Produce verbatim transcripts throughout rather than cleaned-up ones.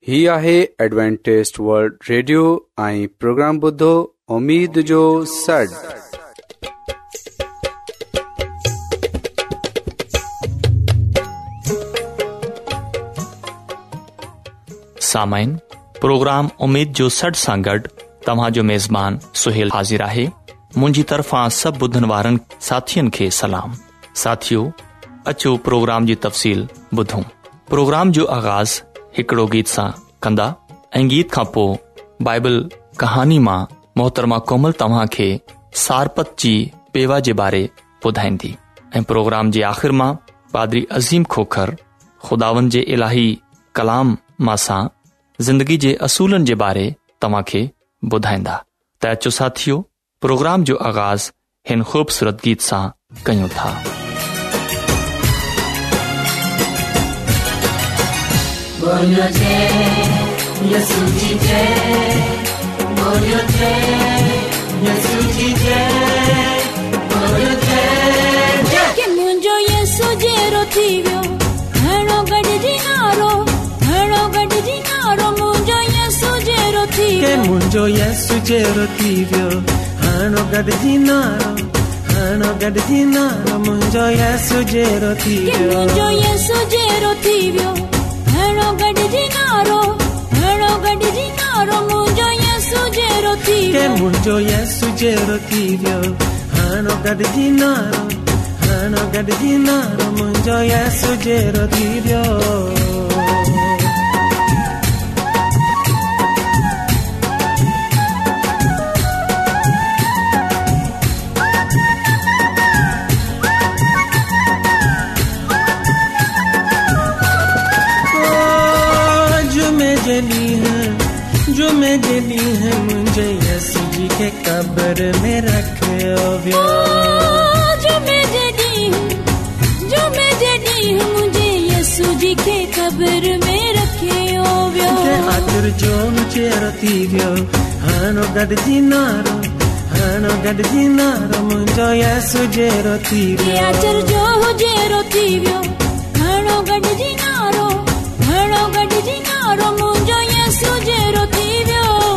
ही आहे Adventist world radio ऐं प्रोग्राम ॿुधो उम्मीद जो सॾ। सामाइन प्रोग्राम उम्मीद जो सॾ सां गॾु तव्हांजो मेज़बान सुहेल हाज़िर आहे। मुंहिंजी तरफ़ां सभु ॿुधण वारनि साथियुनि खे सलाम। साथियो, अचो प्रोग्राम जी तफ़सील ॿुधूं। प्रोग्राम जो आगाज़ हिकिड़ो गीत सां कंदा ऐं गीत खां पोइ बाइबल कहानी मां मोहतरमा कोमल तव्हां खे सारपत जी पेवा जे बारे ॿुधाईंदी ऐं प्रोग्राम जे आख़िर मां पादरी अज़ीम खोखर खुदावन जे इलाही कलाम मां सां ज़िंदगी जे असूलनि जे बारे तव्हां खे ॿुधाईंदा। त अचो साथियो, प्रोग्राम जो आगाज़ हिन ख़ूबसूरत गीत सां कयूं था। बोलियो जय यसु जी जय, बोलियो जय यसु जी जय, बोलियो जय जय। के मुंहिंजो यसु जहिड़ो थी वियो घणो गॾिजी नारो, घणो गॾिजी नारो मुंहिंजो यसु जहिड़ो थी वियो। के मुंहिंजो यसु जहिड़ो थी वियो घणो गॾिजी नारो, घणो गॾिजी नारो मुंहिंजो यसु जहिड़ो थी वियो। मुंहिंजो यसु जहिड़ो थी वियो घणो गॾिजी नारो, घणो गॾिजी नारो मुंहिंजो यसु जहिड़ो थी वियो। के मुंहिंजो यसु जहिड़ो थी वियो घणो गॾिजी नारो, घणो गॾिजी नारो मुंहिंजो यसु जहिड़ो थी वियो। जो मैं जली है मुझे यसु जी के कब्र में रखियो वियो। जो मैं जली हूँ, जो मैं जली हूँ मुझे यसु जी के कब्र में रखियो वियो। के आखिर जो मुझे रती वियो हानो गॾिजी नारो, हानो गॾिजी नारो मुझो यसु जहिड़ो थी वियो। आखिर जो जहिड़ो थी वियो हानो गॾिजी नारो, हानो गॾिजी नारो मुझो यसु जहिड़ो थी वियो।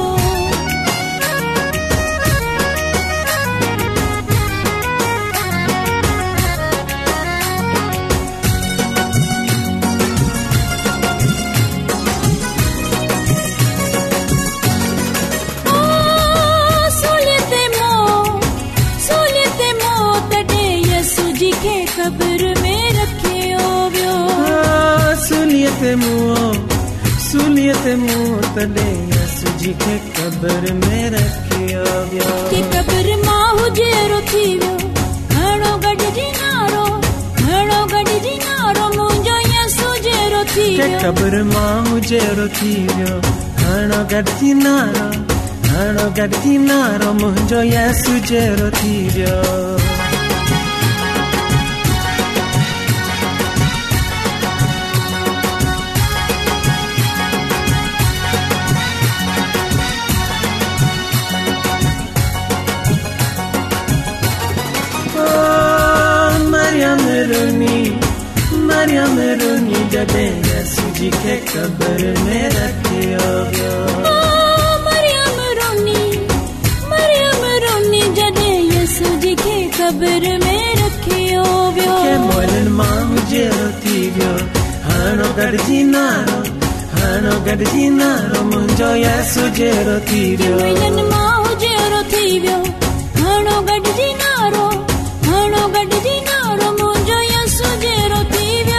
कब्र में रखियो वियो। सुलियत मुओ, सुलियत मुओ तॾे यसु जी के कब्र में रखियो वियो। के कब्र मां जहिड़ो थी वियो घणो गॾिजी नारो, घणो गॾिजी नारो मुंहिंजो यसु जहिड़ो थी वियो। के कब्र मां जहिड़ो थी वियो घणो गॾिजी नारो, घणो गॾिजी नारो मुंहिंजो यसु जहिड़ो थी वियो। मरियम रोनी जॾे यसु जी के कब्र में रखियो वियो। मरियम रोनी, मरियम रोनी जॾे यसु जी के कब्र में रखियो वियो। के मोलन मां जहिड़ो थी वियो हानो गॾिजी नारो, हानो गॾिजी नारो मुंहिंजो यसु जहिड़ो थी वियो। मोलन मां जहिड़ो थी वियो हानो गॾिजी नारो, हानो गॾिजी नारो मुंहिंजो यसु जहिड़ो थी वियो।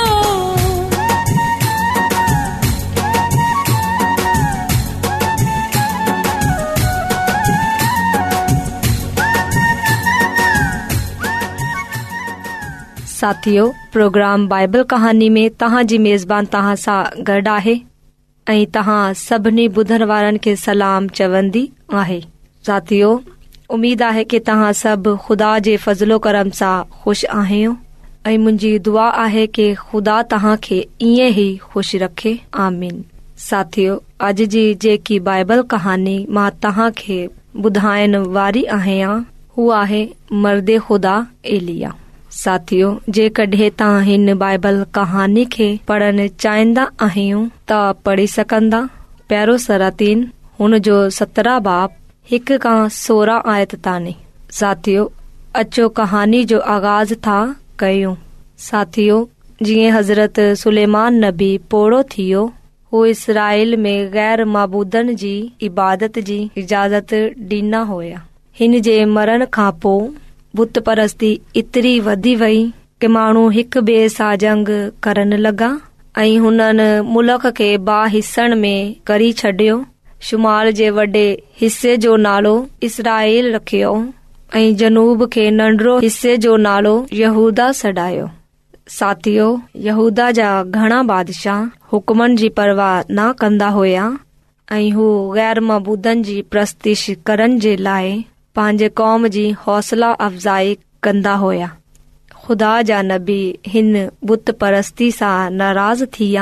साथियो, प्रोग्राम बाइबल कहानी में तव्हांजी मेज़बान तव्हां सां गॾु आहे ऐं तव्हां सभिनी ॿुधण वारनि खे सलाम चवंदी आहे। साथियो, उम्मीद आहे कि तव्हां सभु ख़ुदा जे फज़लो करम सां ख़ुशि आहियो ऐं मुंहिंजी दुआ आहे कि ख़ुदा तव्हां खे ईअं ई ख़ुशि रखे। आमीन। साथियो, अॼु जी जेकी बाइबल कहानी मां तव्हां खे ॿुधाइण वारी आहियां हू आहे मर्दे ख़ुदा एलिया। साथियो, जेकॾहिं तव्हां हिन बाइबल कहानी खे पढ़ण चाहींदा आहियो त पढ़ी सघंदा प्यारो सरातीन हुन जो सत्रहं बाप हिकु खां सोरहं आयत ताने। साथियो, अचो कहानी जो आगाज़ था कयूं। साथियो, जीअं हज़रत सुलेमान नबी पोड़ो थियो, हू इसराइल में गैर माबूदन जी इबादत जी इजाज़त ॾिना हुया। हिन जे मरण खां पोइ बुत परस्ती एतिरी वधी वई कि माण्हू हिक ॿिए सां जंग करण लॻा ऐं हुननि मुल्क खे बा हिसण में करी छॾियो। शुमाल जे वॾे हिस्से जो नालो इसराइल रखियो ऐं जनूब खे नंढड़ो हिस्से जो नालो यहूदा छॾायो। साथियो, यहूदा जा घणा बादशाह हुकमनि जी परवाह न कंदा हुया ऐं हू गैर मबूदन जी प्रस्तिश करण जे लाइ पंहिंजे क़ौम जी हौसला अफ़जाई कंदा हुया। ख़ुदा जा नबी हिन बुत परस्ती सां नाराज़ थिया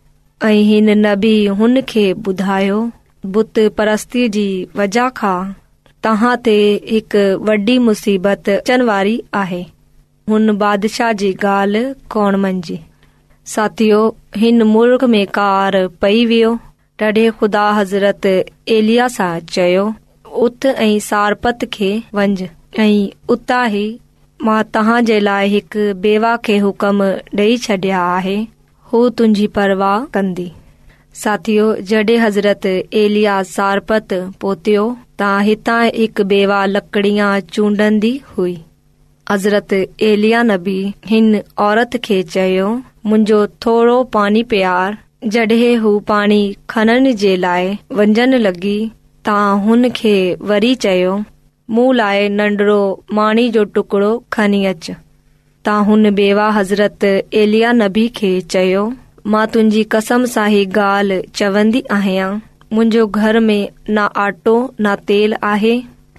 ऐं हिन नबी हुन खे ॿुधायो, बुत परस्ती जी वजह खां तव्हां ते हिकु वॾी मुसीबत अचण वारी आहे। हुन बादशाह जी ॻाल्हि कोन मंझी। साथियो, हिन मुल्क में कार पई वियो। तॾहिं ख़ुदा हज़रत एलिया सां चयो, उथ ऐं सारपत खे वञ ऐं उतां ई मां तव्हां जे लाइ हिकु बेवा खे हुकम ॾेई छॾिया आहे, हू तुंहिंजी परवाह कंदी। साथियो, जॾहिं हज़रत एलिया सारपत पहुतियो त हितां हिकु बेवा लकड़ियां चूंडंदी हुई। हज़रत एलिया नबी हिन औरत खे चयो, मुंहिंजो थोरो पाणी प्यार। जॾहिं हू पाणी खणण जे लाइ वञण लॻी त हुन खे वरी चयो, मूं लाइ नंढड़ो माणी जो टुकड़ो खणी अच। त हुन बेवा हज़रत एलिया नबी खे चयो, मां तुंहिंजी कसम सां ही ॻाल्हि चवंदी आहियां, मुंहिंजो घर में न आटो न तेल आहे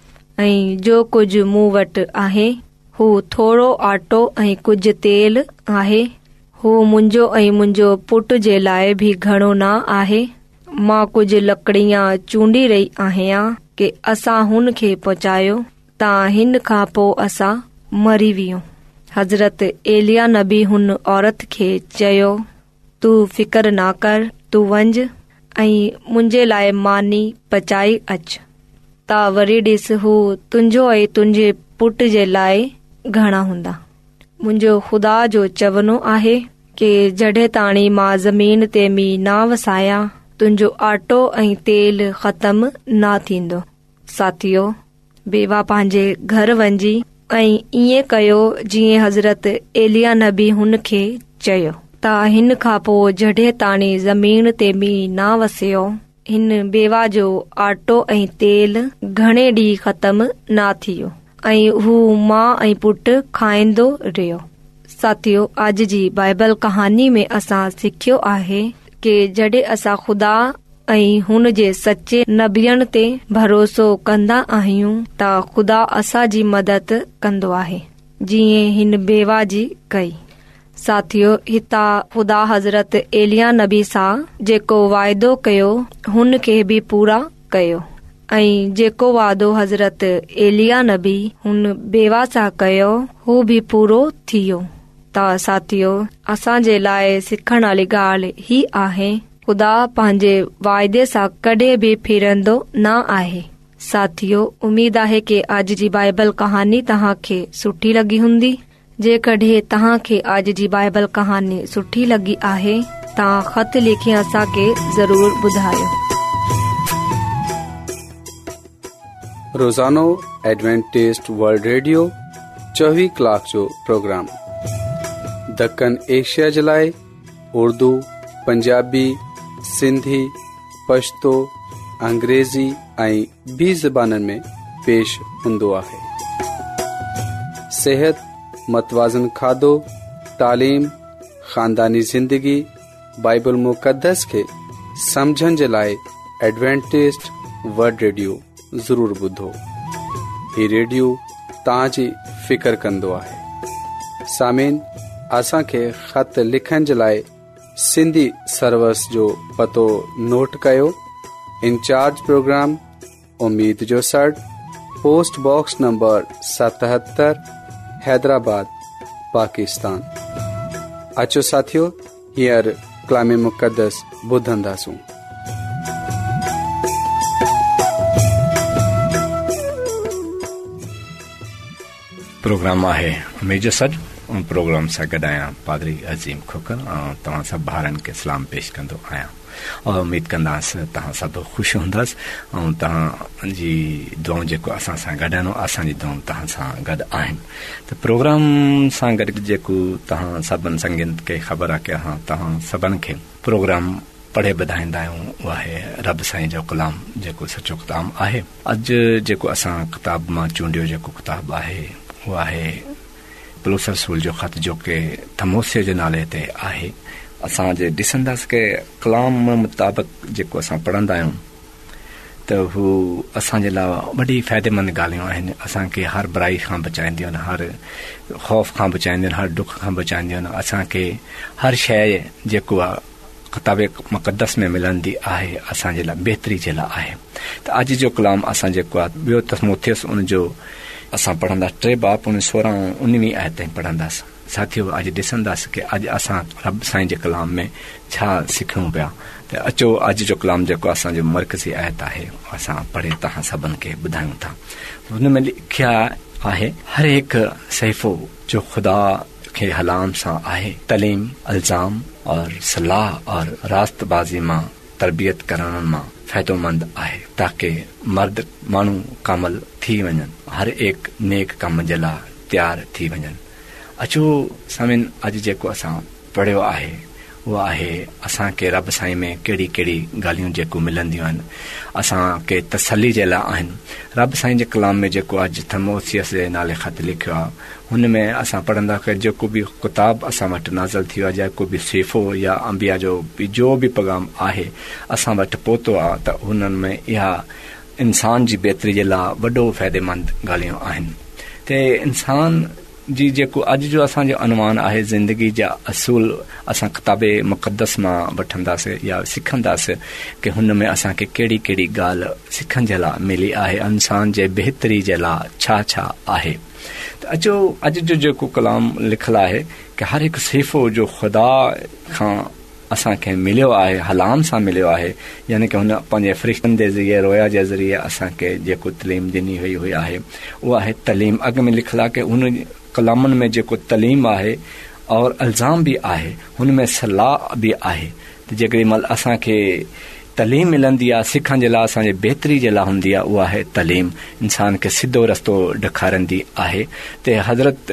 ऐं जो कुझु मूं वटि आहे हू थोरो आटो ऐं कुझु तेल आहे। हू मुंहिंजो ऐं मुंहिंजो पुट जे लाइ बि घणो न आहे। मां कुझु लकड़ियां चूंडी रही आहियां कि असां हुन खे पहुचायो त हिन खां पोइ असां मरी वियूं। हज़रत एलिया नबी हुन औरत खे चयो, तूं फिकर न कर, तूं वञ ऐं मुंहिंजे लाइ मानी पचाई अच त वरी ॾिस हू तुंहिंजो ऐं तुंहिंजे पुट जे लाइ घणा हूंदा। मुंहिंजो ख़ुदा जो चवणो आहे कि जॾहिं ताणी मां ज़मीन ते मींहुं न वसाया, तुंहिंजो आटो ऐं तेल ख़तम न थींदो। साथियो, बेवा पंहिंजे घर वञी ऐं ईअं कयो जीअं हज़रत एलिया नबी हुन खे चयो। त हिन खां पोइ जॾहिं ताणी ज़मीन ते मींहुं न वसियो, हिन बेवा जो आटो ऐं तेल घणे ॾींहं ख़तम न थियो ऐं हू मां ऐं पुट खाईंदो रहियो। साथियो, अॼु जी बाइबल कहानी में असां सिखियो आहे कि जॾहिं असां ख़ुदा ऐं हुन जे सचे नबियनि ते भरोसो कंदा आहियूं त ख़ुदा असांजी मदद कंदो आहे, जीअं हिन बेवा जी कई। साथियो, हितां ख़ुदा हज़रत एलिया नबी सां जेको वाइदो कयो हुन खे बि पूरा कयो ऐं जेको वादो हज़रत एलिया नबी हुन बेवा सां कयो हू बि पूरो थियो। त साथियो, असां जे लाइ सिखण वारी ॻाल्हि ही आहे, ख़ुदा पंहिंजे वाइदे सां कॾहिं बि फिरंदो न आहे। साथियो, उमीद आहे कि अॼु जी बाइबल कहानी तव्हां खे सुठी लॻी हूंदी। जेकॾहिं तव्हां खे अॼु जी बाइबल कहानी सुठी लॻी आहे तव्हां ख़त लिखी असांखे ज़रूर ॿुधायो। रोज़ानो एडवेंटिस्ट वर्ल्ड रेडियो चोवीह कलाक जो प्रोग्राम दक्कन एशिया जे लाइ उर्दू, पंजाबी, सिंधी, पश्तो, अंग्रेज़ी ऐं ॿी ज़बाननि में पेश हूंदो आहे। सेहत, मतवाज़न खाधो, तालीम, ख़ानदानी ज़िंदगी, बाइबल मुक़दस खे समझण जे लाइ एडवेंटिस्ट वर्ल्ड रेडियो ज़रूर ॿुधो। ही रेडियो तव्हांजी फिकर कंदो आहे। सामीन, असांखे ख़त लिखण जे लाइ सिंधी सर्विस जो पतो नोट कयो। इंचार्ज प्रोग्राम उम्मीद जो सड़, पोस्ट बॉक्स नंबर सतहत्तर, हैदराबाद, पाकिस्तान। अचो साथियो, हींअर कलाम मुक़दस ॿुधंदासूं। प्रोग्राम आहे उमेद जो सॾु ऐं प्रोग्राम सां गॾु आहियां पादरी अज़ीम खोकर ऐं तव्हां सभु ॿारनि खे सलाम पेश कंदो आहियां और उमेद कंदासीं तव्हां सभु ख़ुशि हूंदसि ऐं तव्हांजी दुआऊं जेको असां सां गॾु आहिनि असांजी दुआऊं तव्हां सां गॾु आहिनि। त प्रोग्राम सां गॾु जेको तव्हां सभिनि संगीन खे ख़बर आहे की असां तव्हां सभिनि खे प्रोग्राम पढ़े ॿुधाईंदा आहियूं। उहो आहे रब साईं जो कलाम जेको सचो किताब आहे। अॼु जेको असां किताब मां चूंडियो जेको किताबु आहे उहो आहे पौलुस रसूल जो ख़त जो के थमोसे जे नाले ते आहे। असां जे ॾिसंदासीं की कलाम मुताबिक़ जेको असां पढ़ंदा आहियूं त हू असांजे लाइ वॾी फ़ाइदेमंद ॻाल्हियूं आहिनि। असांखे हर बुराई खां बचाईंदियूं आहिनि, हर ख़ौफ़ खां बचाईंदियूं आहिनि, हर दुख खां बचाईंदियूं आहिनि। असांखे हर शइ जेको आहे किताब मुक़दस में मिलंदी आहे असांजे लाइ बहितरी जे लाइ आहे। त अॼु जो कलाम असां जेको आहे ॿियो तमोथियुस उन जो असां पढ़ंदासीं टे बाप उन सोरहं उणिवीह आयत ताईं पढ़ंदासीं। साथियो अॼु ॾिसंदासीं की अॼु असां रब साईं जे कलाम में छा सिखूं पिया। त अचो अॼु जो कलाम जेको असांजो मर्कज़ी आयत आहे असां पढ़े तव्हां सभिनि खे ॿुधायूं था। हुन में लिखिया आहे हर हिकु सहीफ़ो जो ख़ुदा खे हलाम सां आहे तलीम इल्ज़ाम और सलाह और रास्तबाज़ी मां तरबियत करण मां फ़ाइदोमंद आहे ताकी मर्द माण्हू कामल थी वञनि, हर एक नेक कम जे लाइ तयारु थी वञनि। अचो सामिन अॼु जेको असां पढ़ियो आहे उहो आहे असांखे रब साईं में कहिड़ी कहिड़ी ॻाल्हियूं जेको मिलंदियूं आहिनि असांखे तसली जे लाइ आहिनि। रब साईं जे कलाम में जेको अॼु थमोसियस जे नाले ख़त लिखियो आहे हुन में असां पढ़ंदा की जेको बि किताब असां वटि नाज़िल थियो आहे, जेको बि सिफ़ो या अंबिया जो बि जो बि पैगाम आहे असां वटि पहुतो आहे त हुननि में इहा इंसान जी बहितरी जे लाइ वॾो फ़ाइदेमंद ॻाल्हियूं आहिनि। त इंसान जी जेको अॼु जो असांजो अनुमान आहे ज़िंदगी जा असूल असां किताब मुक़दस मां वठंदासीं या सिखंदासीं की हुन में असांखे कहिड़ी कहिड़ी ॻाल्हि सिखण जे लाइ मिली आहे, इंसान जे बहितरी जे लाइ छा छा आहे। त अचो अॼु जो जेको कलाम लिखियलु आहे की हर हिकु सहीफ़ो जो ख़ुदा खां असांखे मिलियो आहे, हलाम सां मिलियो आहे, यानी की हुन पंहिंजे फ़रिश्तनि जे ज़रिए रोया जे ज़रिए असांखे जेको तलीम ॾिनी हुई हुई आहे उहा आहे तलीम। अॻु में लिखियलु आहे की हुन कलामनि में जेको तलीम आहे और इल्ज़ाम बि आहे, हुन में सलाह बि आहे। त जेकॾहिं महिल असांखे तलीम मिलंदी आहे सिखण जे लाइ असांजे बहितरी जे लाइ हूंदी आहे उहा आहे तलीम, इंसान खे सिधो रस्तो ॾेखारींदी आहे। त हज़रत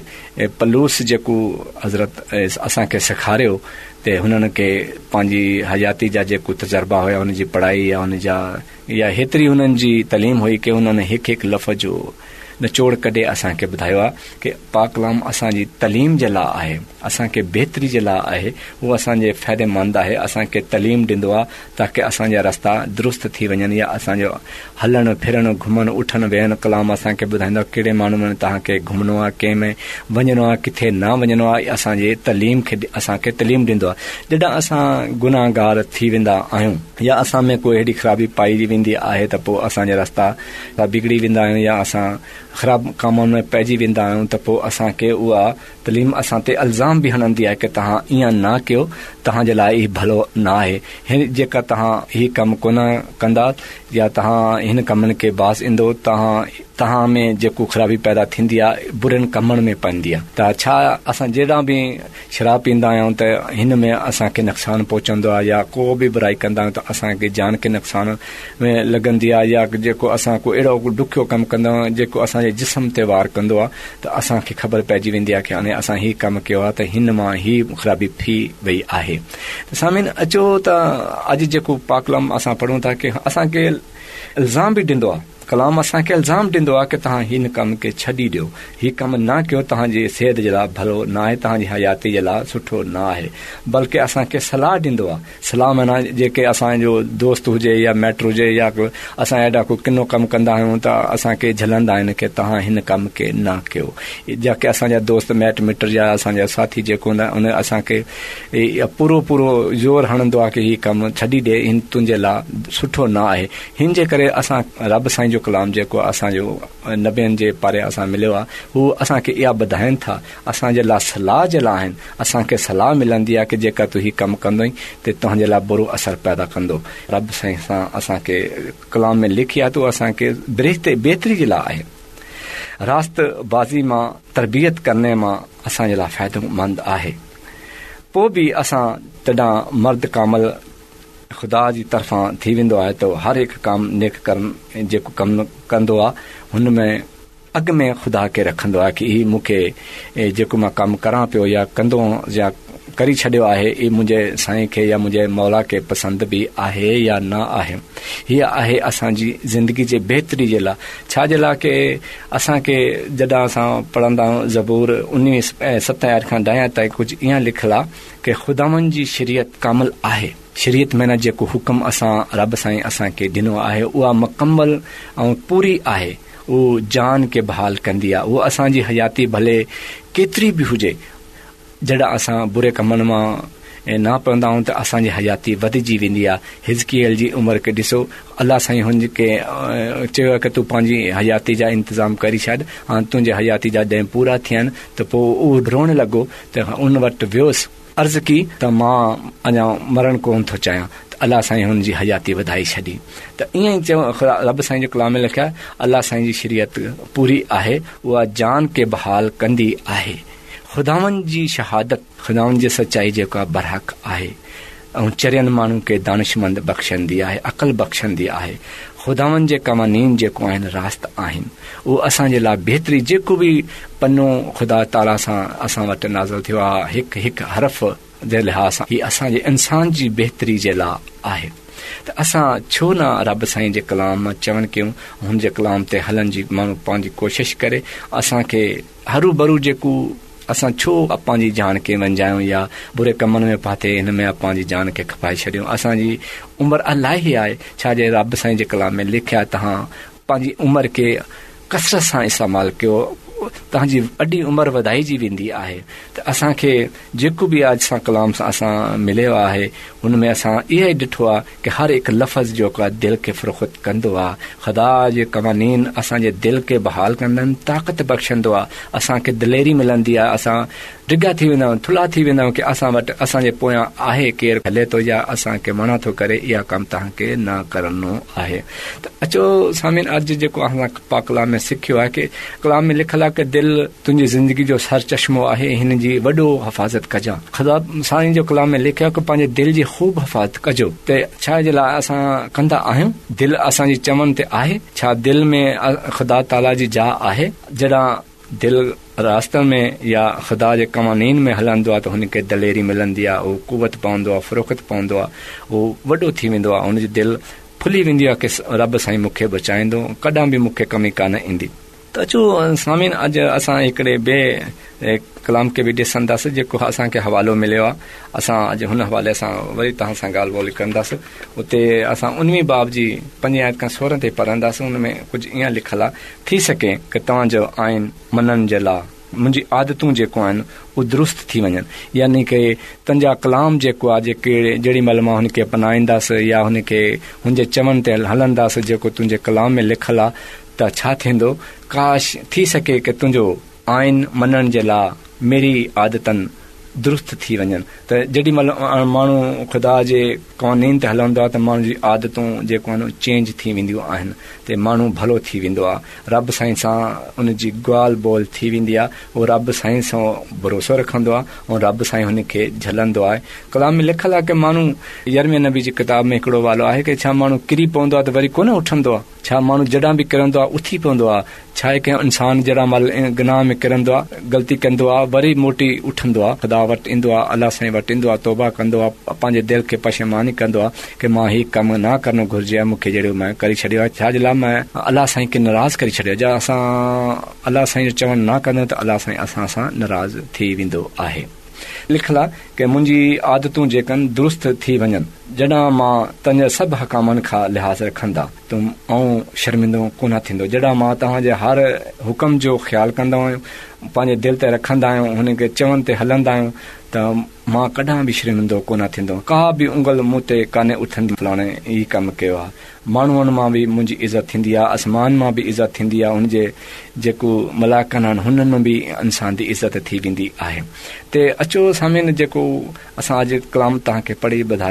पलूस जेको हज़रत असांखे सेखारियो त हुननि खे पंहिंजी हयाती जा जेको तजुर्बा हुया हुन जी पढ़ाई या हुन जा या हेतिरी हुननि जी तलीम हुई की हुननि हिकु हिकु लफ़्ज़ जो निचोड़ कढे असांखे ॿुधायो आहे की पाक कलाम असांजी तलीम जे लाइ आहे, असांखे बहितरी जे लाइ आहे, उहो असांजे फ़ाइदेमंद आहे, असांखे तलीम ॾींदो आहे ताकी असांजा रस्ता दुरुस्त थी वञनि या असांजो हलणु फिरणु घुमणु उठणु वेहणु कलाम असांखे ॿुधाईंदो आहे कहिड़े माण्हू में तव्हांखे घुमणो आहे, कंहिं में वञिणो आहे, किथे न वञिणो आहे। असांजे तलीम खे असांखे तलीम ॾींदो आहे। जॾहिं असां गुनाहगार थी वेंदा आहियूं या असां में कोई अहिड़ी ख़राबी पाई वेंदी आहे त पोइ असांजा रस्ता बिगड़ी वेंदा आहियूं या असां ख़राब कमनि में पइजी वेंदा आहियूं त पोइ असांखे उहा तलीम असां ते इल्ज़ाम बि हणंदी आहे की तव्हां ईअं न कयो, तव्हांजे लाइ हीउ भलो न आहे, हिन जेका तव्हां हीउ कमु कोन कंदा या तव्हां हिन कमनि खे बास ईंदो तव्हां तव्हां में जेको ख़राबी पैदा थींदी आहे बुरनि कमनि में पवंदी आहे। त छा असां जेॾा बि शराब पीअंदा आहियूं त हिन में असांखे नुक़सानु पहुचंदो आहे या को बि बुराई कंदा आहियूं त असांखे जान खे नुक़सानु में लॻंदी आहे या जेको असां को अहिड़ो ॾुखियो कमु कंदा आहियूं जेको असांजे जिस्म ते वार कंदो आहे त असांखे ख़बर पइजी वेंदी आहे की हाणे असां हीउ कमु कयो आहे त हिन मां हीउ ख़राबी थी वई आहे। त सामिन अचो त अॼु जेको पाक कलाम असां पढ़ूं था की असांखे इल्ज़ाम बि ॾींदो आहे, कलाम असांखे इल्ज़ाम ॾींदो आहे की तव्हां हिन कम खे छॾी ॾियो, हीउ कमु न कयो, तव्हांजी सिहत जे लाइ भलो न आहे, तव्हांजी हयाती जे लाइ सुठो न आहे, बल्कि असांखे सलाह ॾींदो आहे। सलाह माना जेके असांजो दोस्त हुजे या माइट हुजे या असां एॾा को किनो कमु कंदा आहियूं त असांखे झलंदा आहिनि की तव्हां हिन कम खे न कयो। जेके असांजा दोस्त माइट मिट या असांजा साथी जेको हूंदा उन असांखे पूरो पूरो ज़ोर हणंदो आहे की हीउ कमु छॾी ॾे, हिन तुंहिंजे लाइ सुठो न आहे। हिन जे करे असां रब साईं जो कलाम जेको असांजो नबियनि जे पारे असां मिलियो आहे हू असांखे इहा ॿुधाइनि था, असांजे लाइ सलाह जे लाइ आहिनि। असांखे सलाह मिलंदी आहे की जेका तूं हीउ कमु कंदो त तुंहिंजे लाइ बुरो असरु पैदा कंदो। रब साईं सां असांखे कलाम में लिखी आहे त असांखे बहितरी जे लाइ आहे। रास्तबाज़ी मां तरबियत करने मां असांजे लाइ फ़ाइदेमंद आहे। पोइ बि असां तॾहिं मर्द कामल ख़ुदा जी तरफ़ां थी वेंदो आहे त हर हिकु कमु नेक कर्म जेको कमु कंदो आहे हुन में अॻ में ख़ुदा खे रखंदो आहे की हीउ मूंखे जेको मां कमु करां पियो या कंदो या करी छॾियो आहे हीउ मुंहिंजे साईं खे या मुंहिंजे मौला खे पसंदि बि आहे या न आहे। हीअ आहे असांजी ज़िंदगी जे बहितरी जे लाइ। छाजे लाइ की असांखे जॾहिं असां पढ़ंदा आहियूं ज़बूर उणिवीह सत आयत खां ॾह ताईं कुझु ईअं लिखियलु आहे की ख़ुदावंद जी शरीयत कामिल आहे। शरीयत में न जेको हुकुम असां रब साईं असांखे ॾिनो आहे उहा मुकमल ऐं पूरी आहे। उहो जान खे बहाल कंदी आहे। उहा असांजी हयाती भले केतिरी बि हुजे, जॾहिं असां बुरे कमनि मां न पवंदा आहियूं त असांजी हयाती वधिजी वेंदी आहे। हिज़कियल जी उमिरि खे ॾिसो, अलाह साईं हुनखे चयो आहे की तूं पंहिंजी हयाती जा इंतज़ाम करी छॾ, ऐं तुंहिंजे हयाती जा ॾींहं पूरा थियनि त पोइ उहो रोअण लॻो त उन वटि वियोसि, अर्ज़ु की त मां अञा मरण कोन थो चाहियां। अलाह साईं हुनजी हयाती वधाई छॾी। त ईअं ई चयो रब साईं जो कलाम में लिखिया आहे अलाह साईं जी शरीयत पूरी आहे, उहा जान खे बहाल कंदी आहे। ख़ुदावंद जी शहादत, ख़ुदावंद जी सचाई जेका बरहक़ आहे ऐं चरियनि माण्हुनि खे दानिशमंद बख़्शंदी आहे, अक़ल बख़्शंदी आहे। ख़ुदावंद जे क़वानीन जेको आहिनि रास्त आहिनि, उहो असांजे लाइ बहितरी जेको बि पनो ख़ुदा ताला सां असां वटि नाज़िल थियो आहे हिकु हिकु हरफ़ जे लिहाज़ सां हीअ असांजे इंसान जी बहितरी जे लाइ आहे। त असां छो न रब साईं जे कलाम मां चवनि कयूं, हुन जे कलाम ते हलण जी माण्हू पंहिंजी कोशिशि करे। असांखे हरू भरू जेको असां छो पंहिंजी जान खे वंजायूं या बुरे कमनि में पाते हिन में पंहिंजी जान खे खपाए छॾियूं। असांजी उमिरि इलाही आहे। छाजे रब साईं जे कलाम में लिखिया तव्हां पंहिंजी उमिरि खे कसरत सां इस्तेमालु कयो, तव्हांजी वॾी उमिरि वधाइजी वेंदी आहे। त असांखे जेको बि अॼु सां कलाम सां असां मिलियो आहे हुन में असां इहो ई ॾिठो आहे की हर हिकु लफ़्ज़ जेको आहे दिलि खे फ़ुरख़त कंदो आहे। ख़ुदा जे क़वानीन असांजे दिलि खे बहाल कंदा आहिनि, ताक़त बख़्शंदो आहे, असांखे दिलेरी मिलंदी आहे। असां डिघा थी वेंदा आहियूं, थुल्हा थी वेंदा आहियूं की असां वटि असांजे पोयां आहे केरु हले थो या असांखे मना थो करे, इहा कमु तव्हांखे न करणो आहे। त अचो सामीन, अॼु जेको असां पा कलाम में सिखियो आहे की कलाम में लिखियलु आहे की दिलि तुंहिंजी ज़िंदगी जो सर चश्मो आहे, हिन जी वॾो हिफ़ाज़त कजां। ख़ुदा साईं जो कलाम में लिखियो आहे की पंहिंजे दिलि जी ख़ूब हिफ़ाज़त कजो। त छा जे लाइ असां कंदा आहियूं? दिलि असांजी चमन ते आहे। छा दिलि में ख़ुदा ताला जी जाइ आहे? जॾहिं दिलि रास्तनि में या ख़ुदा जे क़वानीन में हलंदो आहे त हुनखे दलेरी मिलंदी आहे, उहो कुवत पवंदो आहे, फ़ुरख़त पवंदो आहे, उहो वॾो थी वेंदो आहे, हुनजी दिलि फुली वेंदी आहे की रब साईं मूंखे बचाईंदो, कॾहिं बि मूंखे कमी कान ईंदी। त अचो सामीन, अॼु असां हिकिड़े ॿिए कलाम खे बि ॾिसंदासीं जेको असांखे हवालो मिलियो आहे। असां अॼु हुन हवाले सां वरी तव्हां सां ॻाल्हि ॿोली कंदासीं। उते असां उणिवीह बाब जी पंज आयत खां सोरहं ते पढ़ंदासीं। हुन में कुझु ईअं लिखियलु आहे, थी सघे की तव्हांजो आइन मञण जे लाइ मुंहिंजी आदतूं जेको आहिनि उहे दुरुस्त थी वञनि, यानी की तंहिंजा कलाम जेको आहे जेके जेॾी महिल मां हुनखे अपनाईंदासीं या हुनखे हुनजे चवण ते हलंदासीं जेको तुंहिंजे कलाम में लिखियलु आहे, त छा थींदो? काश थी सघे की तुंहिंजो आइन मञण जे लाइ मेरी आदतनि दुरुस्त थी वञनि। त जेॾी महिल माण्हू ख़ुदा जे क़वानीन ते हलंदो आहे त माण्हू जी आदतूं जेको आहिनि चेंज थी वेंदियूं आहिनि, त माण्हू भलो थी वेंदो आहे, रब साईं सां उनजी ॻाल्हि ॿोल थी वेंदी आहे, उहो रब साईं सां भरोसो रखंदो आहे ऐं रब साईं हुनखे झलंदो आहे। कलाम में लिखियलु आहे की माण्हू यर्मिया नबी जी किताब में हिकिड़ो वालो आहे की छा माण्हू किरी पवंदो आहे त वरी कोन उथंदो आहे? छा माण्हू जॾहिं बि किरंदो आहे उथी पवंदो आहे? छा आहे की इंसानु जॾहिं महिल गुनाह में किरंदो आहे, ग़लती कंदो आहे, वरी मोटी उथंदो आहे, ख़ुदा वटि ईंदो आहे, अलाह साईं वटि ईंदो आहे, तौबा कंदो आहे, पंहिंजे दिलि खे पशेमानी कंदो आहे की मां हीउ कमु न करणु घुरिजे, मूंखे जहिड़ो मैं करे छॾियो आहे। छाजे लाइ मैं अलाह साईं खे नाराज़ करे छॾियो। जा असां अलाह साईं जो चवणु न कंदा त अलाह साईं असां सां नाराज़ थी वेंदो आहे। लिखियलु आहे की मुंहिंजी आदतूं जेकनि दुरुस्त थी वञनि, जॾहिं मां तव्हांजे सभु हकामनि खां लिहाज़ रखंदा त ऐं शर्मिंदो कोन थींदो। जॾहिं मां तव्हांजे हर हुकम जो ख़्यालु कंदो आहियूं, पंहिंजे दिलि ते रखंदा आहियूं, हुनखे चवनि ते हलंदा आहियूं, त मां कॾहिं बि शर्मिंदो कोन थींदो। का बि उंगल मूं ते कान्हे उथंदी फलाणे हीउ कमु कयो आहे। माण्हुनि मां बि मुंहिंजी इज़त थींदी आहे, आसमान मां बि इज़त थींदी आहे, हुनजे जेको मलाकनि आहिनि हुननि में बि इंसान जी इज़त थी वेंदी आहे। त अचो सामीन, जेको असां अॼु कलाम तव्हांखे पढ़ी ॿुधायो आहे,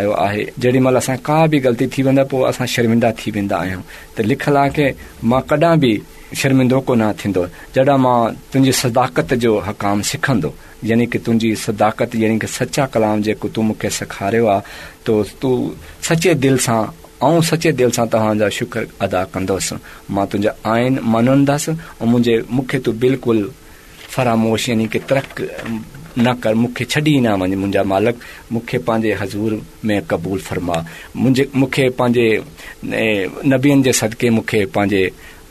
जेॾी महिल असां का बि ग़लती थी वेंदा पोइ असां शर्मिंदा थी वेंदा आहियूं। त लिखियलु आहे की मां कॾहिं बि शर्मिंदो कोन थींदो जॾहिं मां तुंहिंजी सदाकत जो हकाम सिखंदो, यानी की तुंहिंजी सदाकत यानी की सचा कलाम जेको तूं मूंखे सेखारियो आहे, तो तूं सचे दिलि सां ऐं सचे दिलि सां तव्हांजा शुक्र अदा कंदुसि। मां तुंहिंजा आइन मञंदसि ऐं मुंहिंजे मूंखे तूं बिल्कुलु फरामोश यानी की तरक न कर, मूंखे छॾी न वञ मुंहिंजा मालिक, मूंखे पंहिंजे हज़ूर में क़बूल फरमा, मुंहिंजे मूंखे पंहिंजे नबियनि जे सदके मूंखे पंहिंजे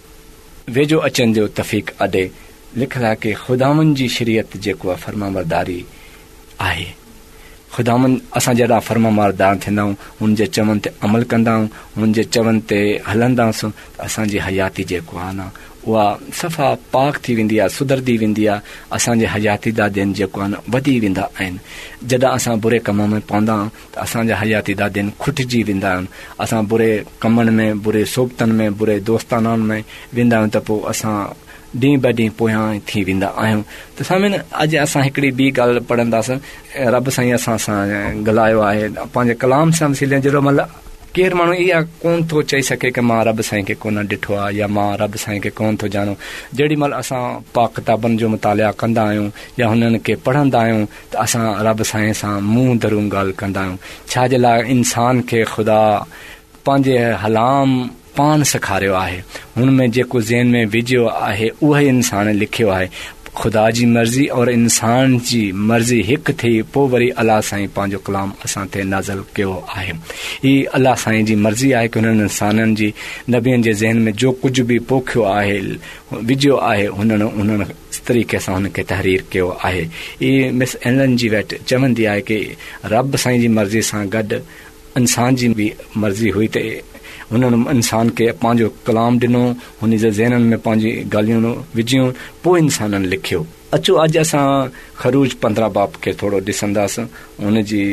वेझो अचनि जो तफ़ीक़ अॾे। लिखियलु आहे की ख़ुदावंद जी शरीयत जेको आहे फर्माबरदारी आहे। ख़ुदावंद असां जॾहिं फर्माबरदार थींदा आहियूं, हुन जे चवनि ते अमल कंदा आहियूं, हुन जे चवनि ते हलंदासीं, त असांजी हयाती जेको आहे न उहा सफ़ा पाक थी वेंदी आहे, सुधरदी वेंदी आहे। असांजे हयाती दादिन जेको आहे न वधी वेंदा आहिनि। जॾहिं असां बुरे कम में पवंदा आहियूं त असांजा हयाती दादिन खुटिजी वेंदा आहिनि। असां बुरे कमनि में, बुरे सोबतनि में, बुरे दोस्ताननि में वेंदा आहियूं त पोइ असां ॾींहुं ब ॾींहुं पोयां थी वेंदा आहियूं। त सामिन अॼु असां हिकिड़ी ॿी ॻाल्हि पढ़ंदासीं। रब साईं असां सां ॻाल्हायो आहे पंहिंजे कलाम सां वसीले। जहिड़ो महिल केरु माण्हू इहा कोन थो चई सघे की मां रब साईं खे कोन ॾिठो आहे या मां रब साईं खे कोन थो ॼाणो। जेॾी महिल असां पाक किताबनि जो मुतालिया कंदा आहियूं या हुननि खे पढ़ंदा आहियूं त असां रब साईं सां मुंहुं दरूं ॻाल्हि कंदा आहियूं। छाजे लाइ इंसान खे ख़ुदा पंहिंजे हलाम पान सेखारियो आहे। हुन में जेको ज़हन में विझियो आहे उहो ई इंसान लिखियो आहे। ख़ुदा जी मर्ज़ी और इंसान जी मर्ज़ी हिकु थी पोइ वरी अलाह साईं पंहिंजो कलाम असां ते नाज़िल कयो आहे। हीअ अलाह साईं जी मर्ज़ी आहे की हुननि इंसाननि जी नबियनि जे ज़हन में जो कुझु बि पोखियो आहे, विझियो आहे, हुननि हुननि तरीक़े सां हुनखे तहरीर कयो आहे। हीअ मिस एलन जी वेट चवंदी आहे की रब साईं जी मर्ज़ी सां गॾु इंसान जी बि मर्ज़ी हुई त हुननि इंसान खे पंहिंजो कलाम ॾिनो, हुन जे ज़हननि में पंहिंजी ॻाल्हियूं विझियूं, पोइ इंसाननि लिखियो। अचो अॼु असां ख़रूज पंद्रहं बाप खे थोरो ॾिसंदासीं, हुन जी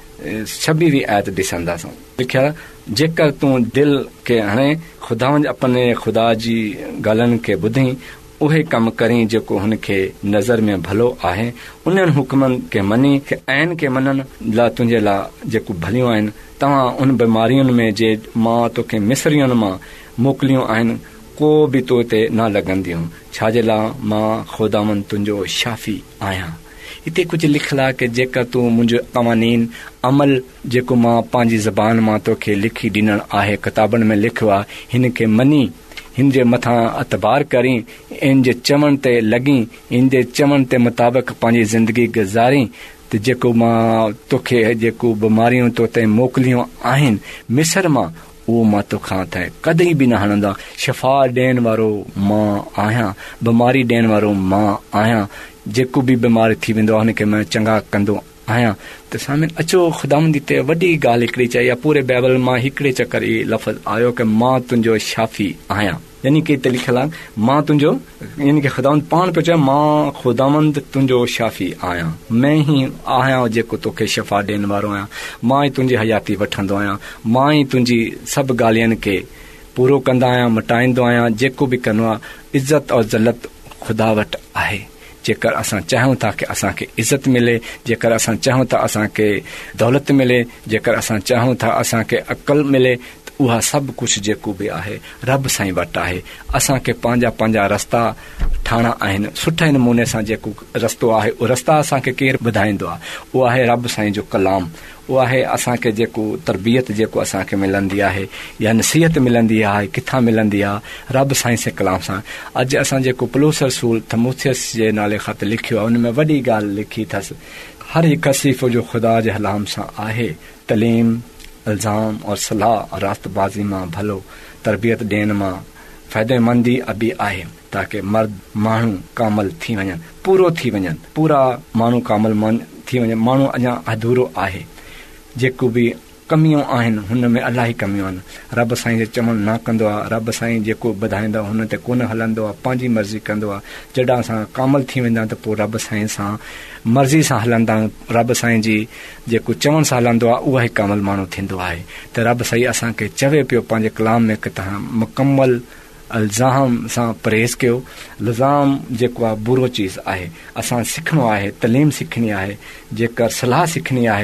छवीहवीं आयत ॾिसंदासीं। लिखियलु, जेकर तूं दिलि खे हणे ख़ुदावंद अपने ख़ुदा जी ॻाल्हियुनि खे ॿुधी उहे कमु करी जेको हुनखे नज़र में भलो आहे, उन्हनि हुकमनि खे मञी ऐन खे मञनि लाइ तुंहिंजे लाइ जेको भलियूं आहिनि, तव्हां उन बीमारियुनि में जे मां तोखे मिस्रियुनि मां मोकिलियूं आहिनि को बि तो ते न लॻंदियूं। छाजे लाइ मां ख़ुदावंद तुंहिंजो शाफ़ी आहियां। हिते कुझु लिखियलु आहे की जेकर तूं मुंहिंजो क़वानीन अमल जेको मां पंहिंजी ज़बान मां तोखे लिखी ॾिनल आहे, किताबनि में लिखियो आहे, हिन खे मञी, हिन जे मथां अतबार करी, इन जे चवण ते लॻी, इन जे चवण ते मुताबिक़ पंहिंजी ज़िंदगी गुज़ारी, त जेको मां तोखे जेको बीमारियूं तो ते मोकिलियूं आहिनि मिस्र मां, उहो मां तोखां त कॾहिं बि न हणंदा। शफ़ा ॾियण वारो मां आहियां, बीमारी ॾियण वारो मां आहियां। जेको बि बीमारी थी वेंदो आहे हुनखे मां चङा कंदो आहियां। त सामिन अचो ख़ुदावंद ते वॾी ॻाल्हि हिकिड़ी चई आहे। पूरे बाइबल मां हिकिड़े चकर इहो लफ़्ज़ आयो की मां तुंहिंजो शाफ़ी आहियां, यानी की हिते लिखियलु आहे मां तुंहिंजो, यानी की ख़ुदावंद पाण पियो चए मां ख़ुदावंद तुंहिंजो शाफ़ी आहियां, मैं ही आहियां जेको तोखे शफ़ा ॾियण वारो आहियां। मां ई तुंहिंजी हयाती वठंदो आहियां, मां ई तुंहिंजी सभु ॻाल्हियुनि खे पूरो कंदा आहियां, मटाईंदो आहियां। जेको बि कंदो आहे इज़त और ज़लत ख़ुदा वटि आहे। जेकर असां चाहियूं था की असांखे इज़त मिले, जेकर असां चाहियूं था असांखे दौलत मिले, जेकर असां चाहियूं था असांखे अक़ल मिले, उहा सभु कुझु जेको बि आहे रब साईं वटि आहे। असांखे पंहिंजा पंहिंजा रस्ता ठाहिणा आहिनि। सुठे नमूने सां जेको रस्तो आहे उहो रस्ता असांखे केरु ॿुधाईंदो आहे, उहो आहे रब साईं जो कलाम। उहो आहे असांखे जेको तरबियत जेको असांखे मिलंदी आहे या नसीहत मिलंदी आहे, किथां मिलंदी आहे, रब साईं जे कलाम सां। अॼु असां जेको पलूस रसूल थमोथियस जे नाले ख़त लिखियो आहे, उन में वॾी ॻाल्हि लिखी अथसि, हर हिकु कसीफ़ जो ख़ुदा जे हलाम सां आहे। तलीम, इल्ज़ाम और सलाह और रास्तबाज़ी मां भलो तरबियत ॾियण मां फ़ाइदेमंदी अबी आहे, ताकी मर्द माण्हू कामल थी वञनि, पूरो थी वञनि। पूरा माण्हू कामल थी वञे। माण्हू अञा अधूरो आहे। जेको बि कमियूं आहिनि हुन में इलाही कमियूं आहिनि। रब साईं जे चवण न कंदो आहे, रब साईं जेको ॿुधाईंदो आहे हुन ते कोन हलंदो आहे, पंहिंजी मर्ज़ी कंदो आहे। जॾहिं असां कामल थी वेंदा आहियूं त पोइ रब साईं सां मर्ज़ी सां हलंदा आहियूं, रब साईं जी जेको चवण सां हलंदो आहे उहा ई कामल माण्हू थींदो आहे। त रब साईं असांखे चवे पियो पंहिंजे कलाम में की तव्हां मुकमल इल्ज़ाम सां परहेज़ कयो। इल्ज़ाम जेको आहे बुरो चीज़ आहे। असां सिखणो आहे, तलीम सिखणी आहे, जेकर सलाह सिखणी आहे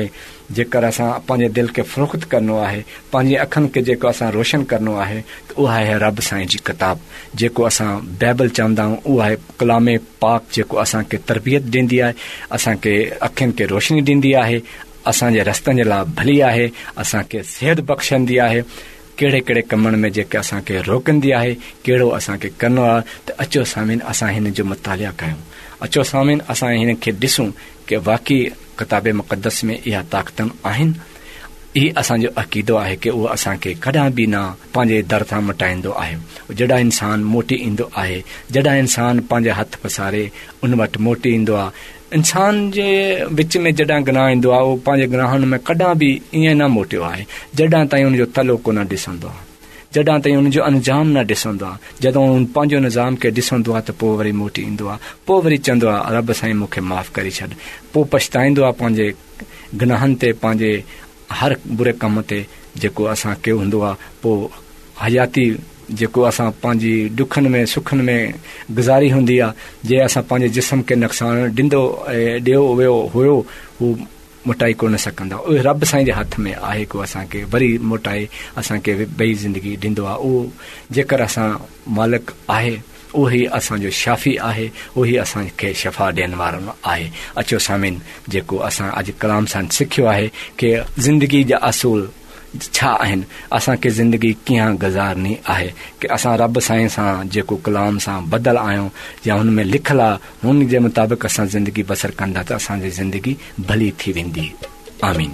जेकर असां पंहिंजे दिलि खे फ़रोख़्त करणो आहे, पंहिंजी अखियुनि खे जेको असां रोशन करणो आहे, त उहा आहे रब साईं जी किताब जेको असां बाइबल चवंदा आहियूं। उहा आहे कलाम पाक जेको असांखे तरबियत ॾींदी आहे, असांखे अखियुनि खे रोशनी ॾींदी आहे, असांजे रस्तनि जे लाइ भली आहे, असांखे सिहत बख़्शंदी आहे, कहिड़े कहिड़े कमनि में जेके असांखे रोकंदी आहे, कहिड़ो असांखे करिणो आहे। त अचो सामीन असां हिन जो मुतालिया कयूं, अचो सामीन असां हिन खे ॾिसूं कि वाक़ई किताब मुक़दस में इहा ताक़तूं आहिनि। इहो असांजो अक़ीदो आहे कि उहो असांखे कॾहिं बि न पंहिंजे दर तां मटाईंदो आहे। जॾहिं इंसानु मोटी ईंदो आहे, जॾहिं इंसानु पंहिंजे हथ पसारे उन वटि मोटी ईंदो आहे, इंसान जे विच में जॾहिं गुनाह ईंदो आहे, उहो पंहिंजे गुनाहनि में कॾहिं बि ईअं न मोटियो आहे जॾहिं ताईं उनजो तलो कोन ॾिसंदो आहे, जॾहिं ताईं उनजो अंजाम न ॾिसंदो आहे। जॾहिं उन पंहिंजो निज़ाम खे ॾिसंदो आहे त पोइ वरी मोटी ईंदो आहे, पोइ वरी चवंदो आहे रब साईं मूंखे माफ़ु करे छॾ। पोइ पछताईंदो आहे पंहिंजे गुनाहनि ते, पंहिंजे हर बुरे कम ते जेको असां कयो हूंदो आहे। पोइ हयाती जेको असां पंहिंजी ॾुखनि में सुखनि में गुज़ारी हूंदी आहे, जे असां पंहिंजे जिस्म खे नुक़सानु ॾींदो ॾियो वियो हुयो, हू मोटाई कोन सघंदा। उहे रब साईं जे हथ में आहे को असांखे वरी मोटाए असांखे ॿई ज़िंदगी ॾींदो आहे। उहो जेकर असां मालिक आहे, उहो ई असांजो शाफ़ी आहे, उहो ई असांखे शफ़ा ॾियण वारो आहे। अचो सामीन जेको असां अॼु कलाम सां सिखियो आहे कि ज़िंदगी जा असूल छा आहिनि, असांखे ज़िंदगी कीअं गुज़ारणी आहे, कि असां रब साईं सां जेको कलाम सां बदल आहियूं या हुन में लिखियलु आहे हुन जे मुताबिक़ असां ज़िंदगी बसर कंदा त असांजी ज़िंदगी भली थी वेंदी। आमीन।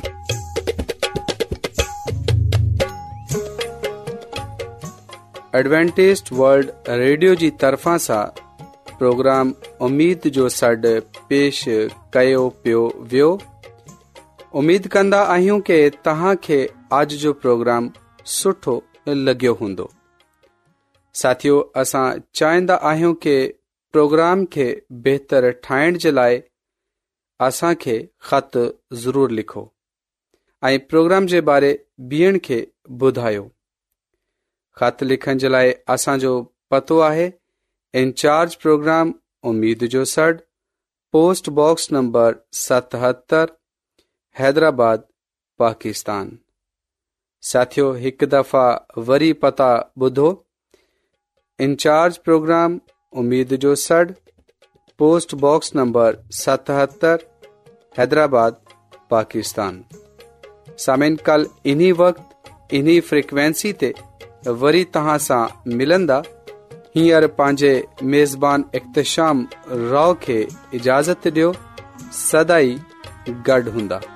एडवेंटिस्ट वर्ल्ड रेडियो जी तरफ़ां सां प्रोग्राम उम्मीद जो सॾु पेश कयो पियो वियो। उम्मीद कंदा आहियूं कि तव्हां खे अॼु जो प्रोग्राम सुठो लॻियो हूंदो। साथियो, असां चाहींदा आहियूं कि प्रोग्राम खे बहितर ठाहिण जे लाइ असां खे ख़त ज़रूर लिखो ऐं प्रोग्राम जे बारे ॿियनि खे ॿुधायो। ख़त लिखण जे लाइ असांजो पतो आहे इंचार्ज प्रोग्राम उम्मीद जो सॾु, पोस्ट बॉक्स नंबर सतहतरि, हैदराबाद, पाकिस्तान। साथियो, हिकु दफ़ा वरी पता ॿुधो। इंचार्ज प्रोग्राम उम्मीद जो सॾु, पोस्ट बॉक्स नंबर सतहतरि, हैदराबाद, पाकिस्तान। सामिन कल इन्ही वक़्त इन्ही फ्रिक्वेंसी ते वरी तव्हां सां मिलंदा। हींअर पंहिंजे मेज़बान इख्तिशाम राव खे इजाज़त ॾियो। सदाई गॾु हूंदा।